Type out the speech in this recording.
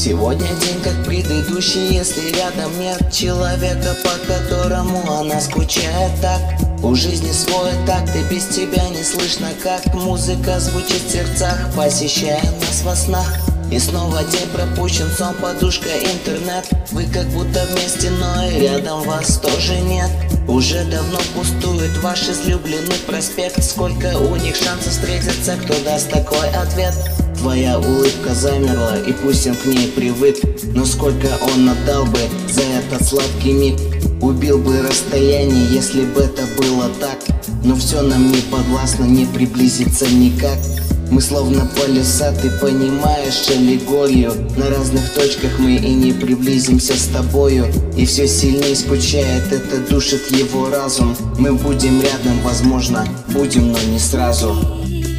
Сегодня день как предыдущий, если рядом нет человека, по которому она скучает так. У жизни свой такт, и без тебя не слышно, как музыка звучит в сердцах, посещая нас во снах. И снова день пропущен, сон, подушка, интернет. Вы как будто вместе, но и рядом вас тоже нет. Уже давно пустует ваш излюбленный проспект. Сколько у них шансов встретиться, кто даст такой ответ? Твоя улыбка замерла, и пусть он к ней привык, но сколько он отдал бы за этот сладкий миг. Убил бы расстояние, если бы это было так. Но все нам не подвластно, не приблизиться никак. Мы словно полюса, ты понимаешь аллегорию. На разных точках мы и не приблизимся с тобою. И все сильнее скучает, это душит его разум. Мы будем рядом, возможно, будем, но не сразу.